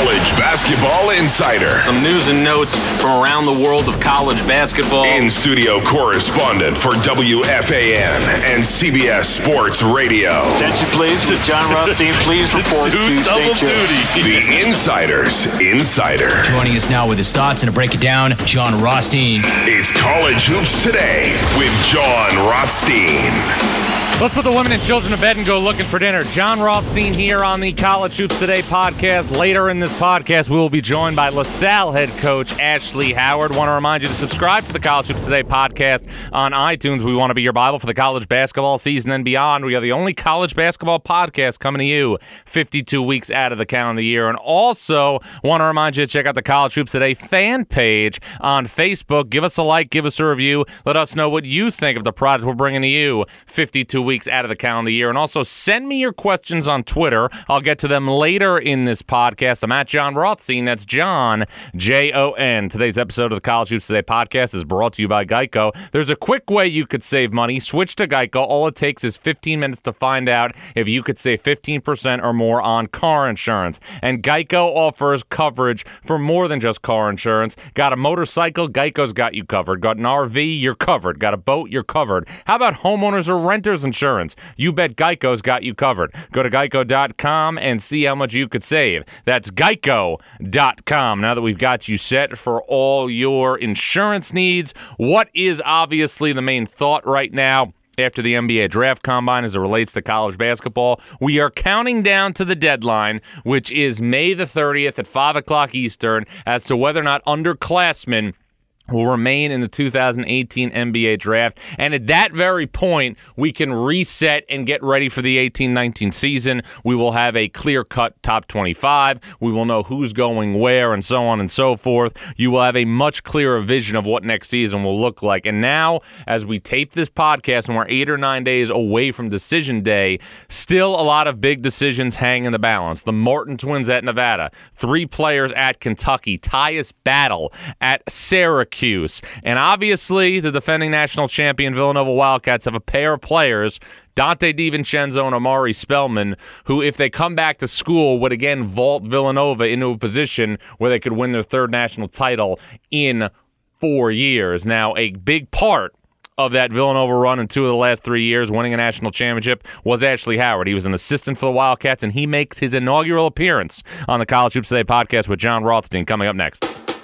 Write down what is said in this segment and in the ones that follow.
College Basketball Insider. Some news and notes from around the world of college basketball. In-studio correspondent for WFAN and CBS Sports Radio. Attention, please. John Rothstein, please report to St. Joe's. The Insider's Insider. Joining us now with his thoughts and to break it down, John Rothstein. It's College Hoops Today with John Rothstein. Let's put the women and children to bed and go looking for dinner. John Rothstein here on the College Hoops Today podcast. Later in this podcast, we will be joined by LaSalle head coach Ashley Howard. Want to remind you to subscribe to the College Hoops Today podcast on iTunes. We want to be your Bible for the college basketball season and beyond. We are the only college basketball podcast coming to you 52 weeks out of the calendar year. And also want to remind you to check out the College Hoops Today fan page on Facebook. Give us a like, give us a review. Let us know what you think of the product we're bringing to you 52 weeks out of the calendar year. And also send me your questions on Twitter. I'll get to them later in this podcast. I'm at John Rothstein. That's John, Jon. Today's episode of the College Hoops Today podcast is brought to you by Geico. There's a quick way you could save money. Switch to Geico. All it takes is 15 minutes to find out if you could save 15% or more on car insurance. And Geico offers coverage for more than just car insurance. Got a motorcycle? Geico's got you covered. Got an RV? You're covered. Got a boat? You're covered. How about homeowners or renters insurance? You bet Geico's got you covered. Go to geico.com and see how much you could save. That's geico.com. Now that we've got you set for all your insurance needs, what is obviously the main thought right now after the NBA draft combine as it relates to college basketball? We are counting down to the deadline, which is May the 30th at 5 o'clock Eastern, as to whether or not underclassmen will remain in the 2018 NBA draft. And at that very point, we can reset and get ready for the 18-19 season. We will have a clear-cut top 25. We will know who's going where and so on and so forth. You will have a much clearer vision of what next season will look like. And now, as we tape this podcast and we're 8 or 9 days away from decision day, still a lot of big decisions hang in the balance. The Martin twins at Nevada, 3 players at Kentucky, Tyus Battle at Syracuse. And obviously, the defending national champion Villanova Wildcats have a pair of players, Dante DiVincenzo and Amari Spellman, who, if they come back to school, would again vault Villanova into a position where they could win their 3rd national title in 4 years. Now, a big part of that Villanova run in 2 of the last 3 years, winning a national championship, was Ashley Howard. He was an assistant for the Wildcats, and he makes his inaugural appearance on the College Hoops Today podcast with John Rothstein coming up next.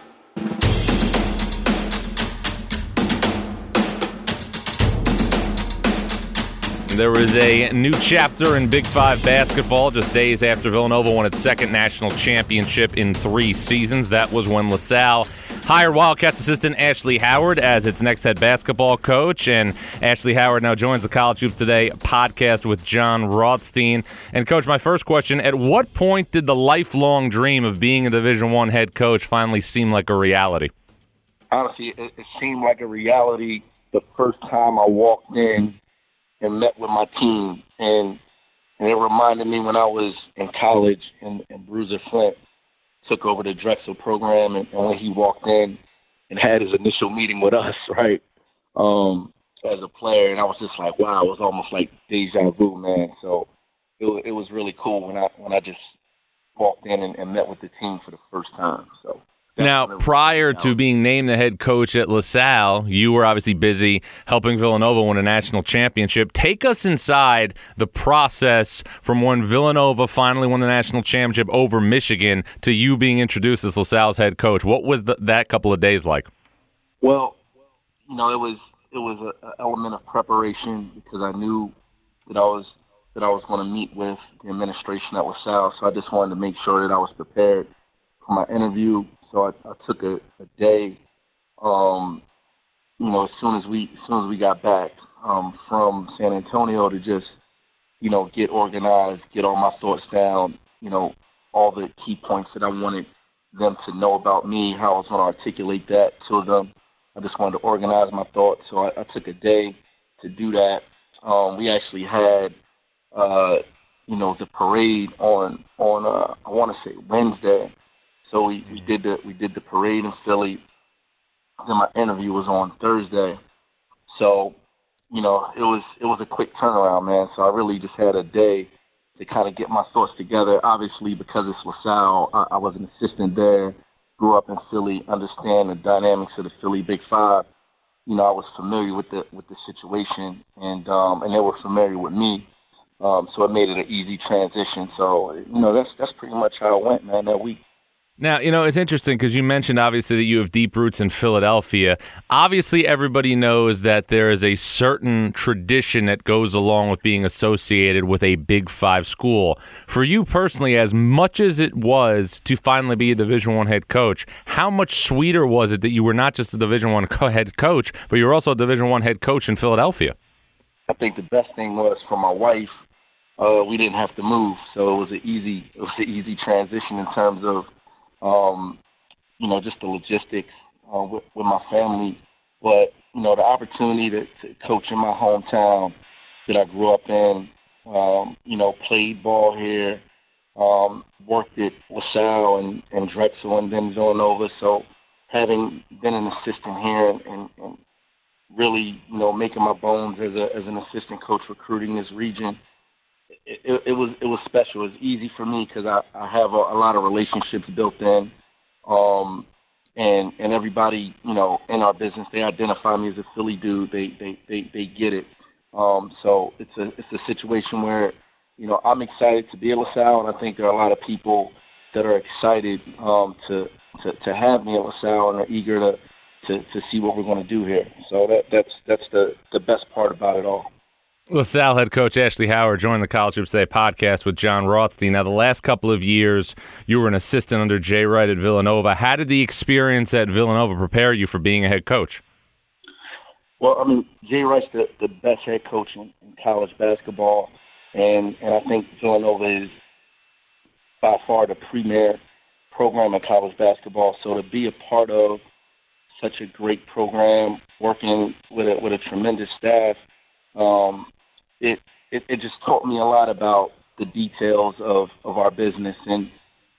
There was a new chapter in Big 5 basketball just days after Villanova won its 2nd national championship in 3 seasons. That was when LaSalle hired Wildcats assistant Ashley Howard as its next head basketball coach. And Ashley Howard now joins the College Hoops Today podcast with John Rothstein. And, Coach, my first question, at what point did the lifelong dream of being a Division I head coach finally seem like a reality? Honestly, it seemed like a reality the first time I walked in and met with my team, and it reminded me when I was in college and Bruiser Flint took over the Drexel program, and when he walked in and had his initial meeting with us, right, as a player, and I was just like, wow, it was almost like deja vu, man. So it was really cool when I just walked in and met with the team for the first time. So. Now, prior to being named the head coach at LaSalle, you were obviously busy helping Villanova win a national championship. Take us inside the process from when Villanova finally won the national championship over Michigan to you being introduced as LaSalle's head coach. What was that couple of days like? Well, it was an element of preparation because I knew that I was going to meet with the administration at LaSalle, so I just wanted to make sure that I was prepared for my interview. So I took a day, as soon as we got back from San Antonio to just, get organized, get all my thoughts down, all the key points that I wanted them to know about me, how I was going to articulate that to them. I just wanted to organize my thoughts, so I took a day to do that. We actually had, the parade on I want to say Wednesday. So we did the parade in Philly. Then my interview was on Thursday. So, it was a quick turnaround, man. So I really just had a day kind of get my thoughts together. Obviously, because it's LaSalle, I was an assistant there, grew up in Philly, understand the dynamics of the Philly Big Five. I was familiar with the situation, and they were familiar with me. So it made it an easy transition. So, that's pretty much how it went, man, that week. Now, it's interesting because you mentioned, obviously, that you have deep roots in Philadelphia. Obviously, everybody knows that there is a certain tradition that goes along with being associated with a Big Five school. For you personally, as much as it was to finally be a Division I head coach, how much sweeter was it that you were not just a Division I head coach, but you were also a Division I head coach in Philadelphia? I think the best thing was for my wife, we didn't have to move, so it was an easy transition in terms of just the logistics with my family. But, the opportunity to coach in my hometown that I grew up in, played ball here, worked at LaSalle and Drexel and then Villanova. So having been an assistant here and really, making my bones as an assistant coach recruiting this region, it was special. It was easy for me because I have a lot of relationships built in, and everybody in our business, they identify me as a Philly dude. They get it. So it's a situation where I'm excited to be at LaSalle, and I think there are a lot of people that are excited to have me at LaSalle and are eager to see what we're going to do here. So that's the best part about it all. LaSalle head coach Ashley Howard joined the College Hoops Today podcast with Jon Rothstein. Now, the last couple of years, you were an assistant under Jay Wright at Villanova. How did the experience at Villanova prepare you for being a head coach? Well, Jay Wright's the best head coach in college basketball, and I think Villanova is by far the premier program in college basketball. So to be a part of such a great program, working with a tremendous staff, it just taught me a lot about the details of our business and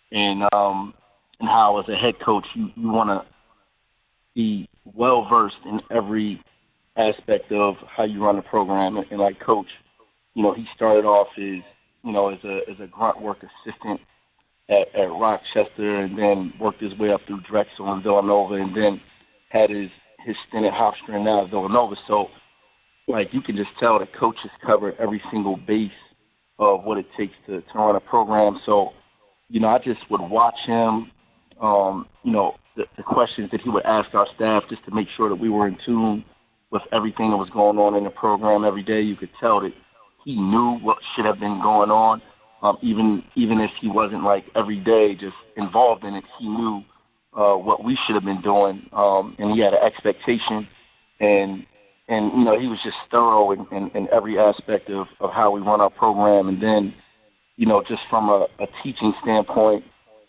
how as a head coach you want to be well versed in every aspect of how you run a program. And like Coach, he started off as a grunt work assistant at Rochester, and then worked his way up through Drexel and Villanova, and then had his stint at Hofstra and now at Villanova. So you can just tell that coaches cover every single base of what it takes to run a program. So, I just would watch him, the questions that he would ask our staff just to make sure that we were in tune with everything that was going on in the program every day. You could tell that he knew what should have been going on, even if he wasn't every day just involved in it. He knew what we should have been doing, and he had an expectation, and he was just thorough in every aspect of how we run our program. And then, just from a teaching standpoint,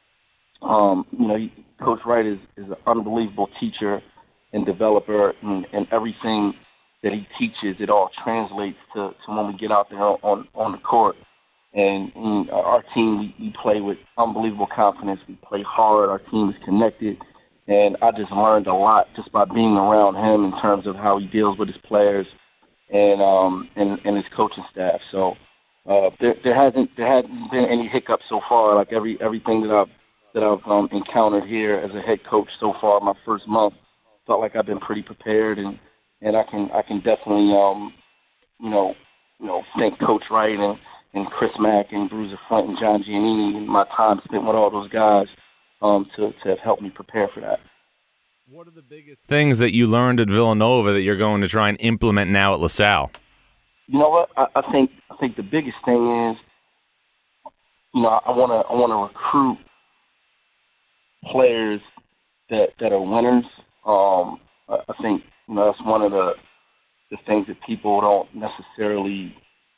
Coach Wright is an unbelievable teacher and developer, and everything that he teaches, it all translates to when we get out there on the court. And our team, we play with unbelievable confidence. We play hard. Our team is connected. And I just learned a lot just by being around him in terms of how he deals with his players and his coaching staff. So there hasn't been any hiccups so far. Everything that I've encountered here as a head coach so far, my first month, felt like I've been pretty prepared, and I can definitely thank Coach Wright and Chris Mack and Bruiser Flint and John Giannini and my time spent with all those guys. To have helped me prepare for that. What are the biggest things that you learned at Villanova that you're going to try and implement now at LaSalle? You know what? I think the biggest thing is, I want to recruit players that are winners. I think that's one of the things that people don't necessarily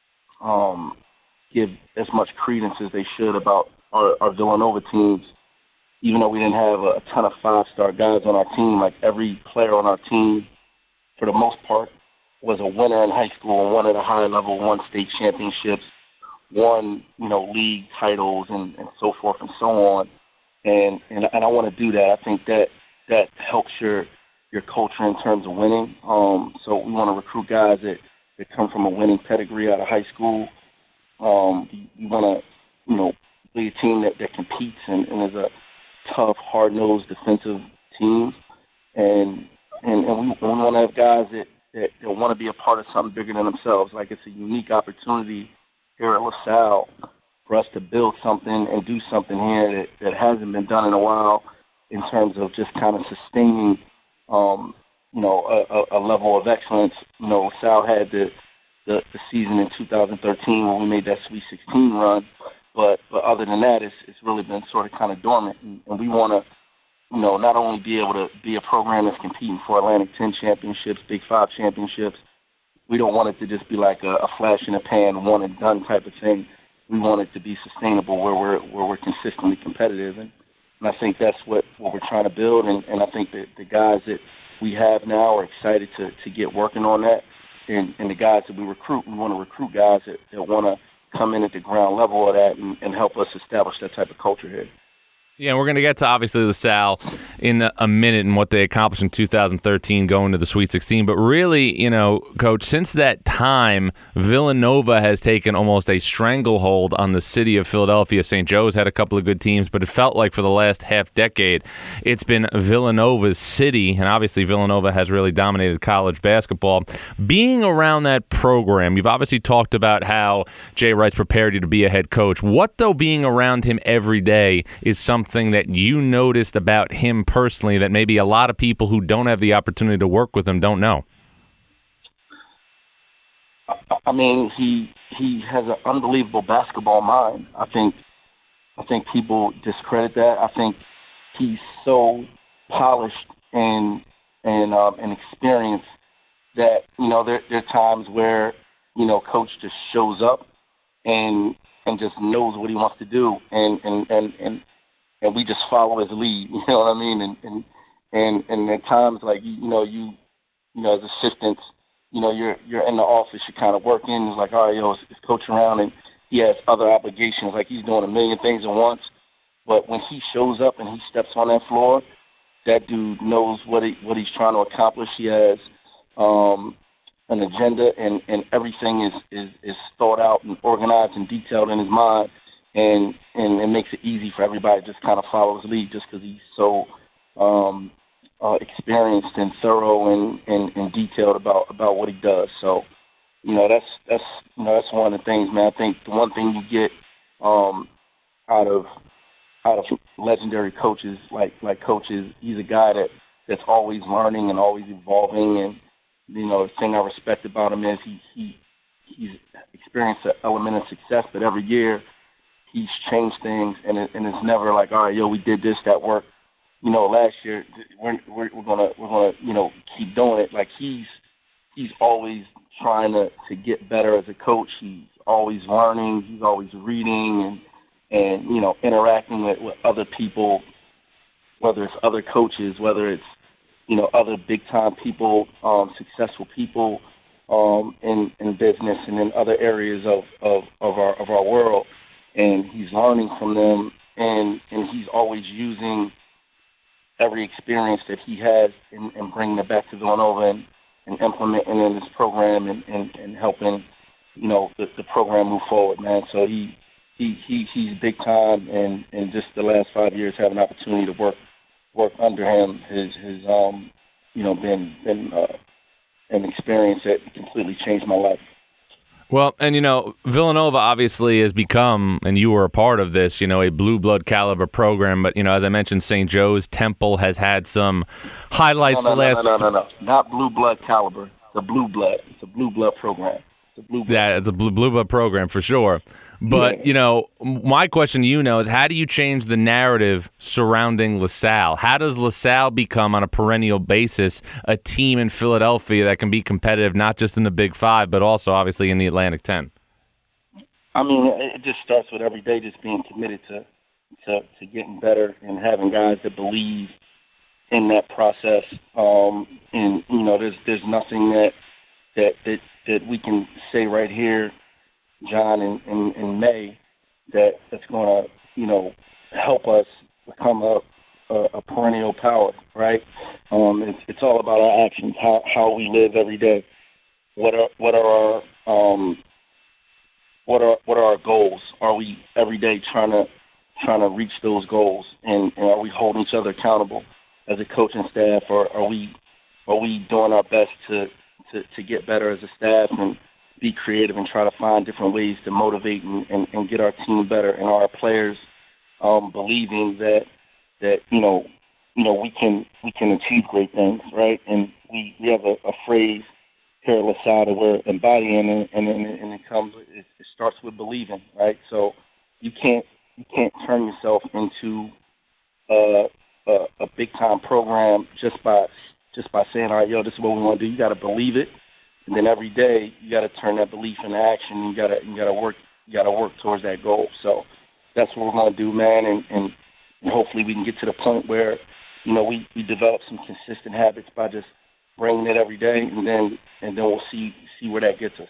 give as much credence as they should about our Villanova teams. Even though we didn't have a ton of five-star guys on our team, every player on our team, for the most part, was a winner in high school and won at a high level, won state championships, won, league titles and so forth and so on. And I want to do that. I think that helps your culture in terms of winning. So we want to recruit guys that come from a winning pedigree out of high school. You want to, be a team that competes and is a tough, hard-nosed defensive team. And we want to have guys that want to be a part of something bigger than themselves. Like, it's a unique opportunity here at LaSalle for us to build something and do something here that hasn't been done in a while in terms of just kind of sustaining, a level of excellence. LaSalle had the season in 2013 when we made that Sweet 16 run, but other than that, it's really been sort of kind of dormant, and we want to, not only be able to be a program that's competing for Atlantic 10 championships, Big 5 championships. We don't want it to just be like a flash in the pan, one and done type of thing. We want it to be sustainable where we're consistently competitive, and I think that's what we're trying to build, and I think that the guys that we have now are excited to get working on that, and the guys that we want to recruit guys that want to come in at the ground level of that and help us establish that type of culture here. Yeah, we're going to get to, obviously, LaSalle in a minute and what they accomplished in 2013 going to the Sweet 16. But really, Coach, since that time, Villanova has taken almost a stranglehold on the city of Philadelphia. St. Joe's had a couple of good teams, but it felt like for the last half decade, it's been Villanova's city. And obviously, Villanova has really dominated college basketball. Being around that program, you've obviously talked about how Jay Wright's prepared you to be a head coach. What, though, being around him every day is something that you noticed about him personally that maybe a lot of people who don't have the opportunity to work with him don't know? I mean, he has an unbelievable basketball mind. I think people discredit that. I think he's so polished and experienced that there are times where coach just shows up and just knows what he wants to do and we just follow his lead, you know what I mean? And at times, like, you as assistants, you're in the office, you're kind of working. It's like, all right, is coach around, and he has other obligations, like he's doing a million things at once. But when he shows up and he steps on that floor, that dude knows what he's trying to accomplish. He has an agenda, and everything is thought out and organized and detailed in his mind. And it makes it easy for everybody to just kind of follow his lead just because he's so experienced and thorough and detailed about what he does. So, that's one of the things, man. I think the one thing you get out of legendary coaches like coaches, he's a guy that's always learning and always evolving. And the thing I respect about him is he's experienced an element of success, but every year he's changed things, and it's never like, all right, we did this, that worked. Last year we're gonna keep doing it. Like, he's always trying to get better as a coach. He's always learning. He's always reading and interacting with other people, whether it's other coaches, whether it's other big time people, successful people in business and in other areas of our world. And he's learning from them, and he's always using every experience that he has and bringing it back to Villanova and implementing it in his program and helping, the program move forward, man. So he's big time, and just the last 5 years having an opportunity to work under him has been an experience that completely changed my life. Well, and Villanova obviously has become, and you were a part of this, a blue blood caliber program. But as I mentioned, St. Joe's, Temple has had some highlights. No, not blue blood caliber. The blue blood. It's a blue blood program. Yeah, it's a blue blood program for sure. But, my question to is how do you change the narrative surrounding LaSalle? How does LaSalle become, on a perennial basis, a team in Philadelphia that can be competitive not just in the Big 5, but also, obviously, in the Atlantic 10? I mean, it just starts with every day just being committed to getting better and having guys that believe in that process. And, there's nothing that we can say right here, John, in May, that's going to, help us become a perennial power, right? It's all about our actions, how we live every day. What are our trying to reach those goals, and are we holding each other accountable as a coaching staff, or are we doing our best to get better as a staff and be creative and try to find different ways to motivate and get our team better and our players believing that we can achieve great things, right? And we have a phrase here at LaSalle that we're embodying, and it starts with believing, right? So you can't turn yourself into a big time program just by saying, all right, yo, this is what we want to do. You got to believe it, and then every day you got to turn that belief into action. You got to work towards that goal. So that's what we're going to do, man, and hopefully we can get to the point where we develop some consistent habits by just bringing it every day, and then we'll see where that gets us.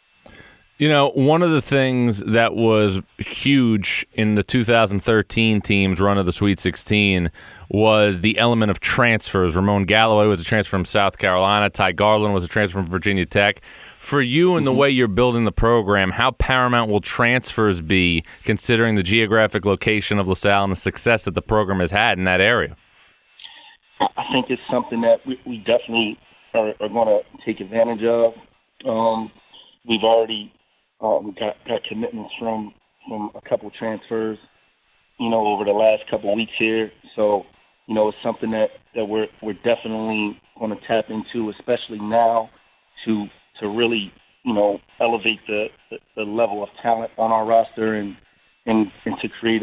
One of the things that was huge in the 2013 team's run of the Sweet 16 was the element of transfers. Ramon Galloway was a transfer from South Carolina. Ty Garland was a transfer from Virginia Tech. For you and the way you're building the program, how paramount will transfers be considering the geographic location of LaSalle and the success that the program has had in that area? I think it's something that we definitely are going to take advantage of. We've already got commitments from a couple transfers, over the last couple of weeks here. So, it's something that we're definitely going to tap into, especially now, to really, elevate the level of talent on our roster and to create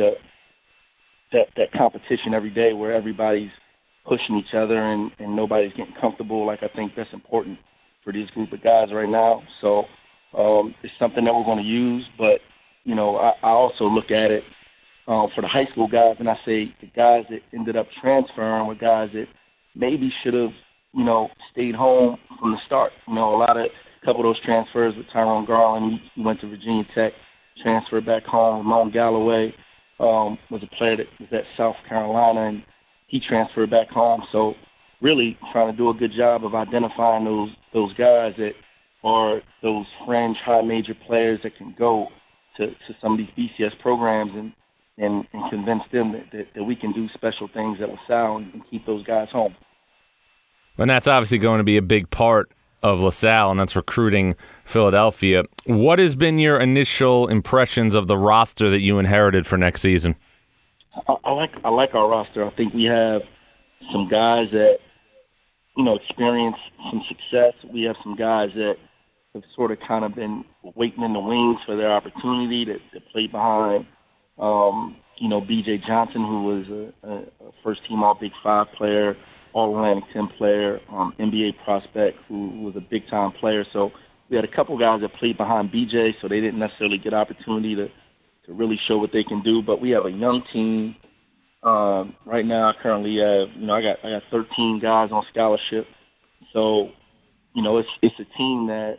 that competition every day where everybody's pushing each other and nobody's getting comfortable. Like, I think that's important for this group of guys right now. So it's something that we're going to use. But, I also look at it for the high school guys, and I say the guys that ended up transferring were guys that maybe should have, stayed home from the start. A couple of those transfers with Tyrone Garland, he went to Virginia Tech, transferred back home. Ramon Galloway was a player that was at South Carolina, and he transferred back home. So really trying to do a good job of identifying those guys that are those fringe high major players that can go to some of these BCS programs and convince them that we can do special things at LaSalle and keep those guys home. And that's obviously going to be a big part of LaSalle, and that's recruiting Philadelphia. What has been your initial impressions of the roster that you inherited for next season? I like our roster. I think we have some guys that, experienced some success. We have some guys that have sort of kind of been waiting in the wings for their opportunity to play behind, B.J. Johnson, who was a first-team All-Big 5 player, All-Atlantic 10 player, NBA prospect who was a big-time player. So we had a couple guys that played behind B.J., so they didn't necessarily get opportunity to really show what they can do. But we have a young team. Right now, I currently have, I got 13 guys on scholarship. So, it's a team that,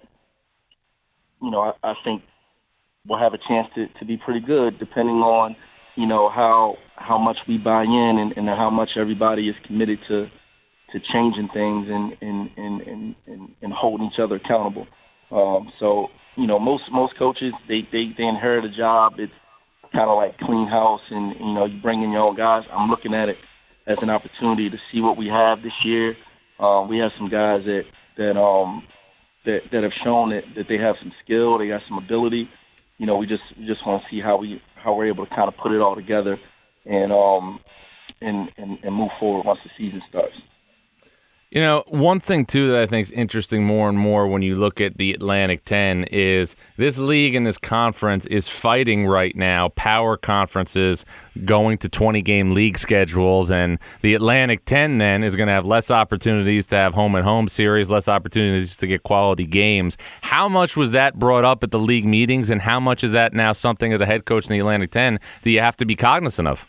I think will have a chance to be pretty good, depending on, how much we buy in and how much everybody is committed to changing things and holding each other accountable. So, most coaches, they inherit a job. It's kind of like clean house, and you bring in your own guys. I'm looking at it as an opportunity to see what we have this year. We have some guys that have shown that they have some skill, they got some ability. We just want to see how we're able to kind of put it all together and move forward once the season starts. One thing, too, that I think is interesting more and more when you look at the Atlantic 10 is this league and this conference is fighting right now power conferences going to 20-game league schedules, and the Atlantic 10 then is going to have less opportunities to have home-and-home series, less opportunities to get quality games. How much was that brought up at the league meetings, and how much is that now something as a head coach in the Atlantic 10 that you have to be cognizant of?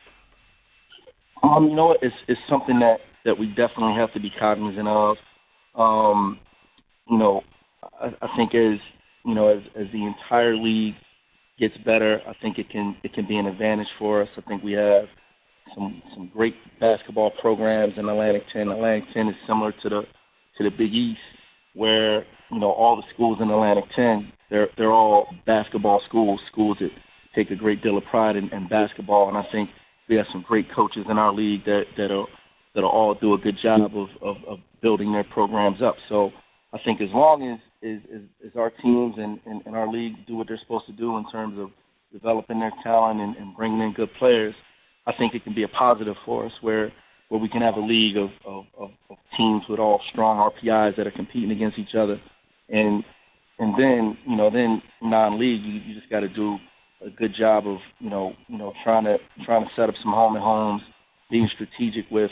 It's something that we definitely have to be cognizant of. I think as the entire league gets better, I think it can be an advantage for us. I think we have some great basketball programs in Atlantic 10. Atlantic 10 is similar to the Big East, where all the schools in Atlantic 10 they're all basketball schools that take a great deal of pride in basketball, and I think we have some great coaches in our league that'll all do a good job of building their programs up. So I think as long as our teams and our league do what they're supposed to do in terms of developing their talent and bringing in good players, I think it can be a positive for us where we can have a league of teams with all strong RPIs that are competing against each other. And then, then non-league, you just got to do a good job of, trying to set up some home and homes, being strategic with,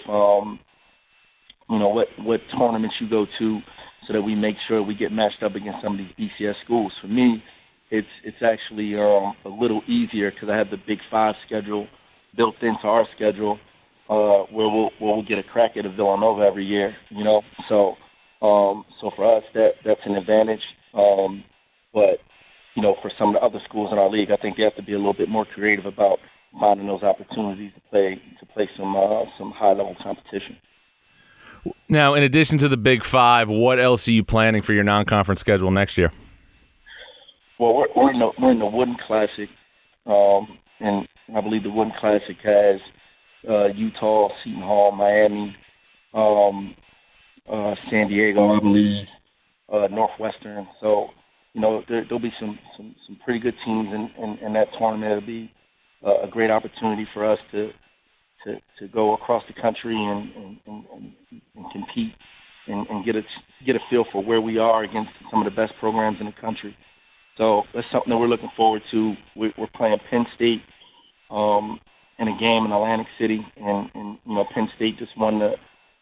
what tournaments you go to so that we make sure we get matched up against some of these BCS schools. For me, it's actually a little easier because I have the Big Five schedule built into our schedule, where we'll get a crack at a Villanova every year, So for us, that's an advantage. But for some of the other schools in our league, I think they have to be a little bit more creative about finding those opportunities to play some high-level competition. Now, in addition to the Big Five, what else are you planning for your non-conference schedule next year? Well, we're in the Wooden Classic, and I believe the Wooden Classic has Utah, Seton Hall, Miami, San Diego, I believe, Northwestern. So, there'll be some pretty good teams in that tournament. It'll be a great opportunity for us to go across the country and compete and get a feel for where we are against some of the best programs in the country. So that's something that we're looking forward to. We're playing Penn State in a game in Atlantic City, and Penn State just won the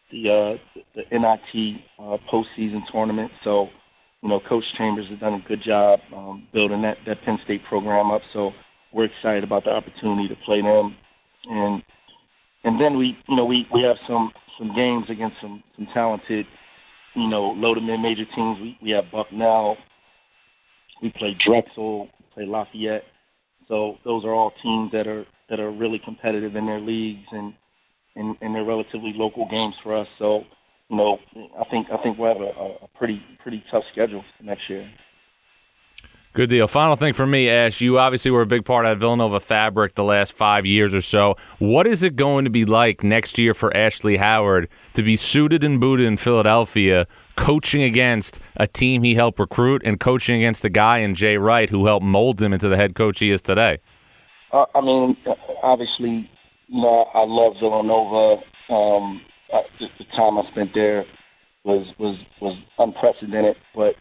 NIT postseason tournament. So Coach Chambers has done a good job building that Penn State program up. So we're excited about the opportunity to play them, and then we have some games against some talented low to mid major teams. We have Bucknell. We play Drexel, we play Lafayette. So those are all teams that are really competitive in their leagues and they're relatively local games for us. So, I think we'll have a pretty tough schedule next year. Good deal. Final thing for me, Ash, you obviously were a big part of Villanova fabric the last 5 years or so. What is it going to be like next year for Ashley Howard to be suited and booted in Philadelphia, coaching against a team he helped recruit and coaching against a guy in Jay Wright who helped mold him into the head coach he is today? Obviously, I love Villanova. The time I spent there was unprecedented. But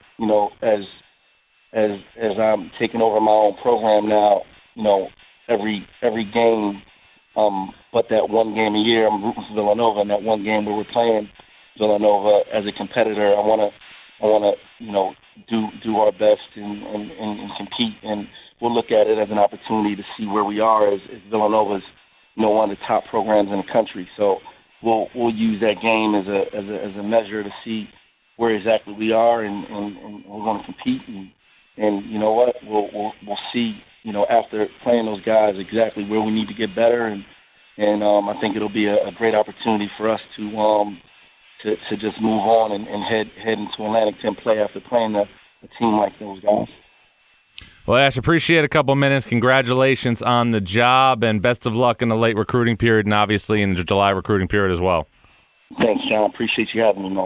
as I'm taking over my own program now, every game, but that one game a year, I'm rooting for Villanova. And that one game where we're playing Villanova as a competitor, I want to do our best and compete. And we'll look at it as an opportunity to see where we are as Villanova's, one of the top programs in the country. So we'll use that game as a measure to see where exactly we are, and we're going to compete. And you know what? We'll see. After playing those guys, exactly where we need to get better, and I think it'll be a great opportunity for us to just move on and head into Atlantic 10 play after playing a team like those guys. Well, Ash, appreciate a couple minutes. Congratulations on the job, and best of luck in the late recruiting period, and obviously in the July recruiting period as well. Thanks, John. Appreciate you having me, Mo.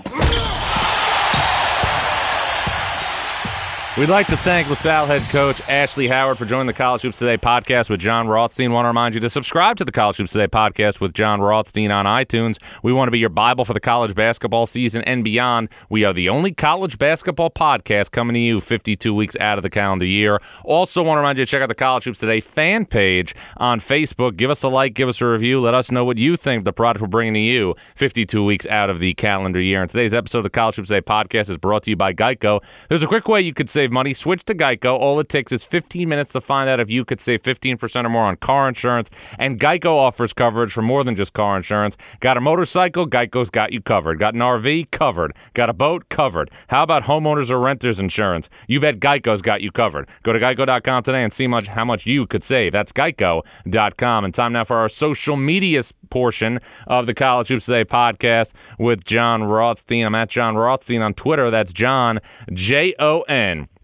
We'd like to thank LaSalle head coach Ashley Howard for joining the College Hoops Today podcast with John Rothstein. Want to remind you to subscribe to the College Hoops Today podcast with John Rothstein on iTunes. We want to be your Bible for the college basketball season and beyond. We are the only college basketball podcast coming to you 52 weeks out of the calendar year. Also want to remind you to check out the College Hoops Today fan page on Facebook. Give us a like, give us a review. Let us know what you think of the product we're bringing to you 52 weeks out of the calendar year. And today's episode of the College Hoops Today podcast is brought to you by Geico. There's a quick way you could save money. Switch to Geico. All it takes is 15 minutes to find out if you could save 15% or more on car insurance. And Geico offers coverage for more than just car insurance. Got a motorcycle? Geico's got you covered. Got an RV? Covered. Got a boat? Covered. How about homeowners or renters insurance? You bet Geico's got you covered. Go to geico.com today and see how much you could save. That's geico.com. And time now for our social media portion of the College Hoops Today podcast with John Rothstein. I'm at John Rothstein on Twitter. That's John, Jon.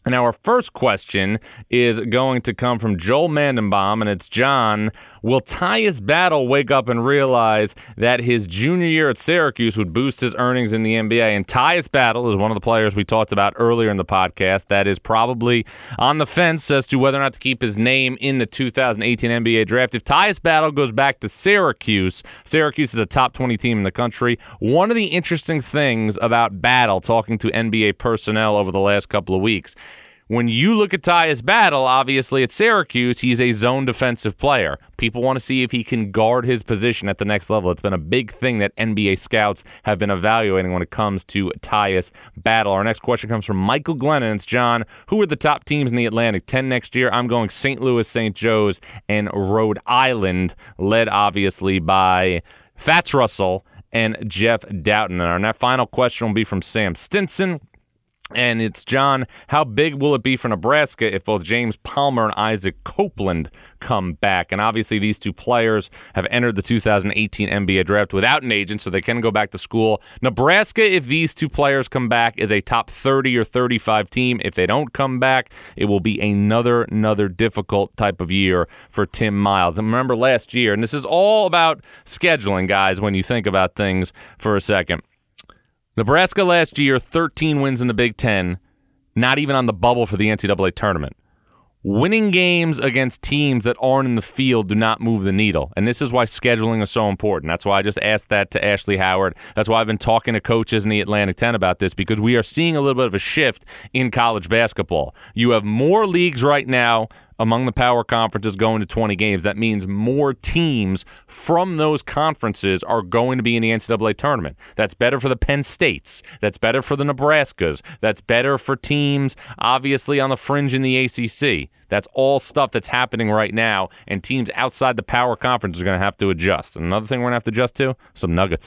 And our first question is going to come from Joel Mandenbaum, and it's John. Will Tyus Battle wake up and realize that his junior year at Syracuse would boost his earnings in the NBA? And Tyus Battle is one of the players we talked about earlier in the podcast that is probably on the fence as to whether or not to keep his name in the 2018 NBA draft. If Tyus Battle goes back to Syracuse, Syracuse is a top 20 team in the country. One of the interesting things about Battle, talking to NBA personnel over the last couple of weeks, when you look at Tyus Battle, obviously at Syracuse, he's a zone defensive player. People want to see if he can guard his position at the next level. It's been a big thing that NBA scouts have been evaluating when it comes to Tyus Battle. Our next question comes from Michael Glennon. It's John, who are the top teams in the Atlantic 10 next year? I'm going St. Louis, St. Joe's, and Rhode Island, led obviously by Fats Russell and Jeff Doughton. And our final question will be from Sam Stinson. And it's, John, how big will it be for Nebraska if both James Palmer and Isaac Copeland come back? And obviously these two players have entered the 2018 NBA draft without an agent, so they can go back to school. Nebraska, if these two players come back, is a top 30 or 35 team. If they don't come back, it will be another difficult type of year for Tim Miles. And remember last year, and this is all about scheduling, guys, when you think about things for a second. Nebraska last year, 13 wins in the Big Ten, not even on the bubble for the NCAA tournament. Winning games against teams that aren't in the field do not move the needle, and this is why scheduling is so important. That's why I just asked that to Ashley Howard. That's why I've been talking to coaches in the Atlantic 10 about this, because we are seeing a little bit of a shift in college basketball. You have more leagues right now among the power conferences going to 20 games. That means more teams from those conferences are going to be in the NCAA tournament. That's better for the Penn States. That's better for the Nebraskas. That's better for teams, obviously, on the fringe in the ACC. That's all stuff that's happening right now, and teams outside the power conference are going to have to adjust. And another thing we're going to have to adjust to, some nuggets.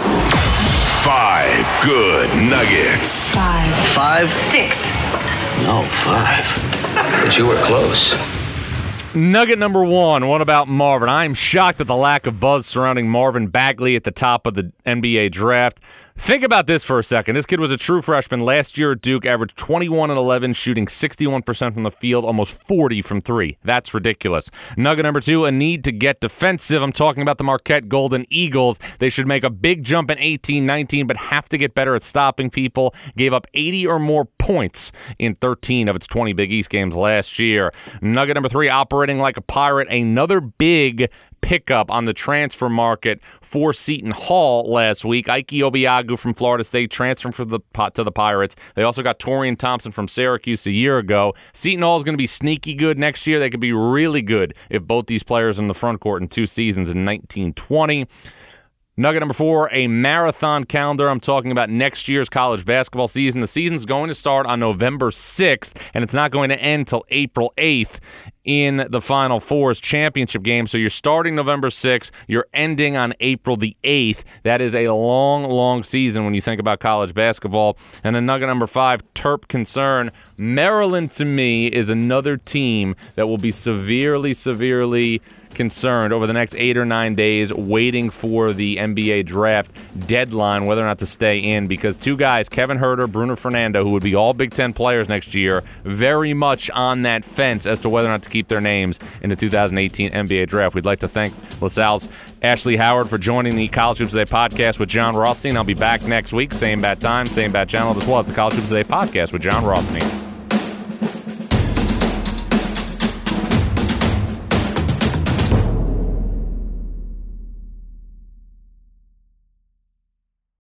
5 good nuggets. 5. 6. No, 5. But you were close. Nugget number 1, what about Marvin? I am shocked at the lack of buzz surrounding Marvin Bagley at the top of the NBA draft. Think about this for a second. This kid was a true freshman. Last year at Duke, averaged 21 and 11, shooting 61% from the field, almost 40 from 3. That's ridiculous. Nugget number 2, a need to get defensive. I'm talking about the Marquette Golden Eagles. They should make a big jump in 18-19, but have to get better at stopping people. Gave up 80 or more points in 13 of its 20 Big East games last year. Nugget number 3, operating like a pirate. Another big pickup on the transfer market for Seton Hall last week. Ike Obiagu from Florida State transferred to the Pirates. They also got Torian Thompson from Syracuse a year ago. Seton Hall is going to be sneaky good next year. They could be really good if both these players are in the front court in 2 seasons in 1920. Nugget number 4, a marathon calendar. I'm talking about next year's college basketball season. The season's going to start on November 6th, and it's not going to end till April 8th in the Final Four's championship game. So you're starting November 6th. You're ending on April the 8th. That is a long season when you think about college basketball. And then nugget number 5, Terp concern. Maryland, to me, is another team that will be severely concerned over the next 8 or 9 days, waiting for the NBA draft deadline, whether or not to stay in, because 2 guys, Kevin Huerter, Bruno Fernando, who would be all Big Ten players next year, very much on that fence as to whether or not to keep their names in the 2018 NBA draft. We'd like to thank LaSalle's Ashley Howard for joining the College Hoops Today podcast with John Rothstein. I'll be back next week, same bat time, same bat channel. This was the College Hoops Today podcast with John Rothstein.